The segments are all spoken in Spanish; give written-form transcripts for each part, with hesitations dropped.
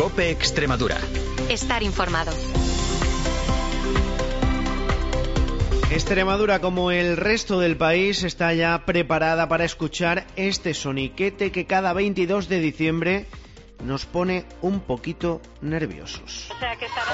COPE Extremadura. Estar informado. Extremadura, como el resto del país, está ya preparada para escuchar este soniquete que cada 22 de diciembre nos pone un poquito nerviosos. O sea que está...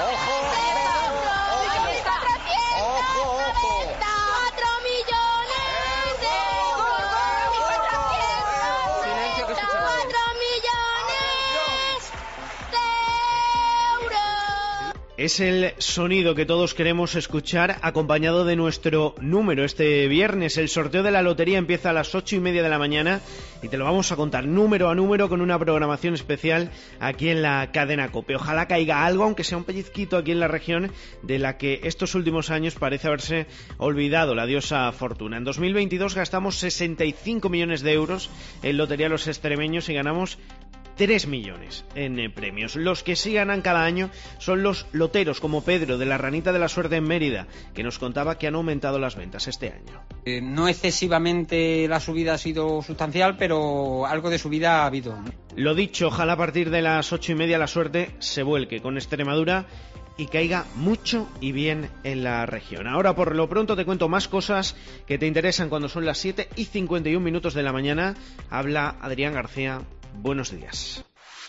Es el sonido que todos queremos escuchar, acompañado de nuestro número. Este viernes el sorteo de la lotería empieza a las 8:30 de la mañana y te lo vamos a contar número a número con una programación especial aquí en la cadena COPE. Ojalá caiga algo, aunque sea un pellizquito aquí en la región, de la que estos últimos años parece haberse olvidado, la diosa Fortuna. En 2022 gastamos 65 millones de euros en lotería los extremeños y ganamos 3 millones en premios. Los que sí ganan cada año son los loteros, como Pedro de la Ranita de la Suerte en Mérida, que nos contaba que han aumentado las ventas este año. No excesivamente la subida ha sido sustancial, pero algo de subida ha habido. Lo dicho, ojalá a partir de las 8:30 la suerte se vuelque con Extremadura y caiga mucho y bien en la región. Ahora, por lo pronto, te cuento más cosas que te interesan cuando son las 7:51 de la mañana. Habla Adrián García. Buenos días.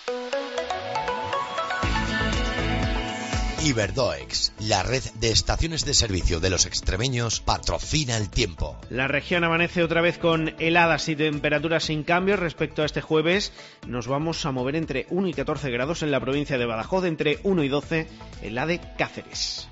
Iberdoex, la red de estaciones de servicio de los extremeños, patrocina el tiempo. La región amanece otra vez con heladas y temperaturas sin cambios respecto a este jueves. Nos vamos a mover entre 1 y 14 grados en la provincia de Badajoz, entre 1 y 12 en la de Cáceres.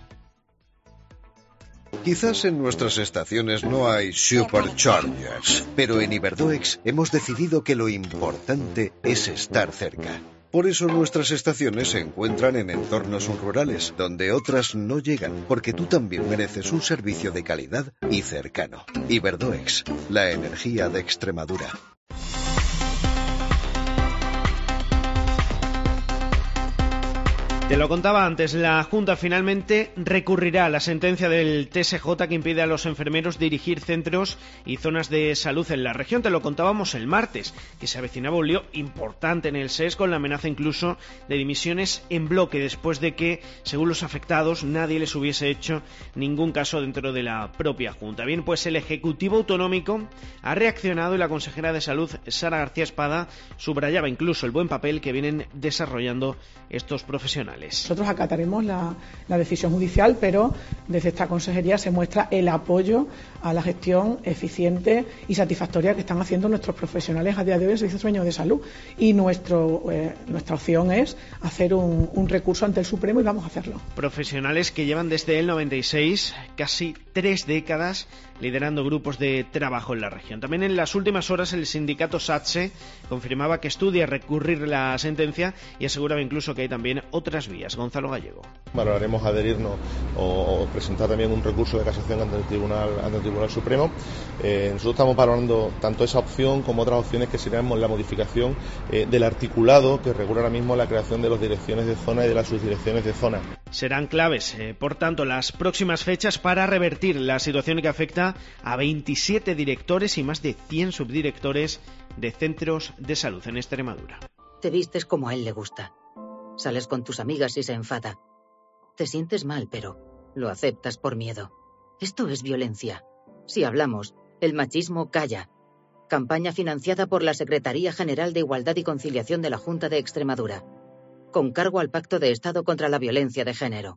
Quizás en nuestras estaciones no hay superchargers, pero en Iberdoex hemos decidido que lo importante es estar cerca. Por eso nuestras estaciones se encuentran en entornos rurales, donde otras no llegan, porque tú también mereces un servicio de calidad y cercano. Iberdoex, la energía de Extremadura. Te lo contaba antes, la Junta finalmente recurrirá a la sentencia del TSJ que impide a los enfermeros dirigir centros y zonas de salud en la región. Te lo contábamos el martes, que se avecinaba un lío importante en el SES con la amenaza incluso de dimisiones en bloque después de que, según los afectados, nadie les hubiese hecho ningún caso dentro de la propia Junta. Bien, pues el Ejecutivo Autonómico ha reaccionado y la consejera de Salud, Sara García Espada, subrayaba incluso el buen papel que vienen desarrollando estos profesionales. Nosotros acataremos la decisión judicial, pero desde esta consejería se muestra el apoyo a la gestión eficiente y satisfactoria que están haciendo nuestros profesionales a día de hoy en el Servicio Extremeño de Salud. Y nuestra opción es hacer un recurso ante el Supremo y vamos a hacerlo. Profesionales que llevan desde el 96 casi 3 décadas liderando grupos de trabajo en la región. También en las últimas horas el sindicato SATSE confirmaba que estudia recurrir la sentencia y aseguraba incluso que hay también otras vías. Gonzalo Gallego. Valoraremos adherirnos o presentar también un recurso de casación ante el Tribunal Supremo. Nosotros estamos valorando tanto esa opción como otras opciones que serían la modificación del articulado que regula ahora mismo la creación de las direcciones de zona y de las subdirecciones de zona. Serán claves, por tanto, las próximas fechas para revertir la situación que afecta a 27 directores y más de 100 subdirectores de centros de salud en Extremadura. Te vistes como a él le gusta. Sales con tus amigas y se enfada. Te sientes mal, pero lo aceptas por miedo. Esto es violencia. Si hablamos, el machismo calla. Campaña financiada por la Secretaría General de Igualdad y Conciliación de la Junta de Extremadura, con cargo al Pacto de Estado contra la Violencia de Género.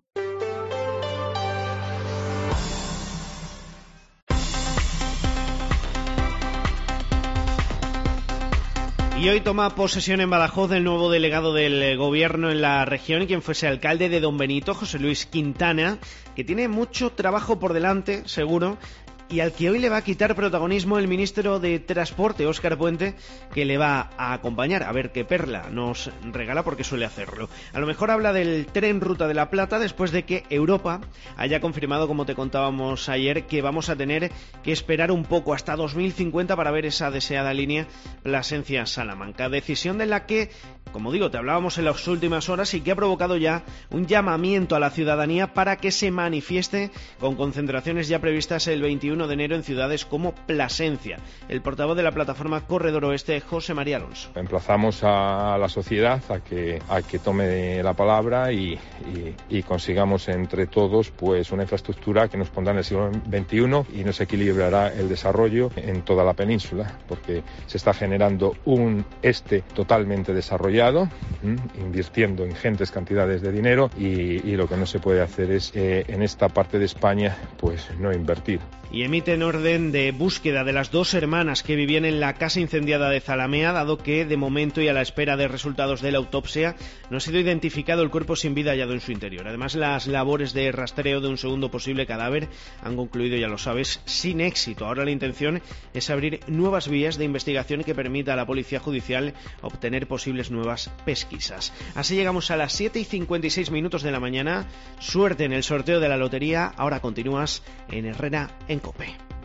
Y hoy toma posesión en Badajoz el nuevo delegado del gobierno en la región y quien fuese alcalde de Don Benito, José Luis Quintana, que tiene mucho trabajo por delante, seguro, y al que hoy le va a quitar protagonismo el ministro de Transporte, Óscar Puente, que le va a acompañar. A ver qué perla nos regala, porque suele hacerlo. A lo mejor habla del tren Ruta de la Plata después de que Europa haya confirmado, como te contábamos ayer, que vamos a tener que esperar un poco hasta 2050 para ver esa deseada línea Plasencia-Salamanca. Decisión de la que, como digo, te hablábamos en las últimas horas y que ha provocado ya un llamamiento a la ciudadanía para que se manifieste con concentraciones ya previstas el 21 1 de enero en ciudades como Plasencia. El portavoz de la plataforma Corredor Oeste, José María Alonso. Emplazamos a la sociedad a que tome la palabra y consigamos entre todos pues una infraestructura que nos pondrá en el siglo XXI y nos equilibrará el desarrollo en toda la península, porque se está generando un este totalmente desarrollado, invirtiendo ingentes cantidades de dinero y lo que no se puede hacer es en esta parte de España pues no invertir. Y emiten orden de búsqueda de las 2 hermanas que vivían en la casa incendiada de Zalamea, dado que de momento y a la espera de resultados de la autopsia no ha sido identificado el cuerpo sin vida hallado en su interior. Además, las labores de rastreo de un segundo posible cadáver han concluido, ya lo sabes, sin éxito. Ahora la intención es abrir nuevas vías de investigación que permita a la Policía Judicial obtener posibles nuevas pesquisas. Así llegamos a las 7:56 de la mañana. Suerte en el sorteo de la lotería. Ahora continúas en Herrera en COPE.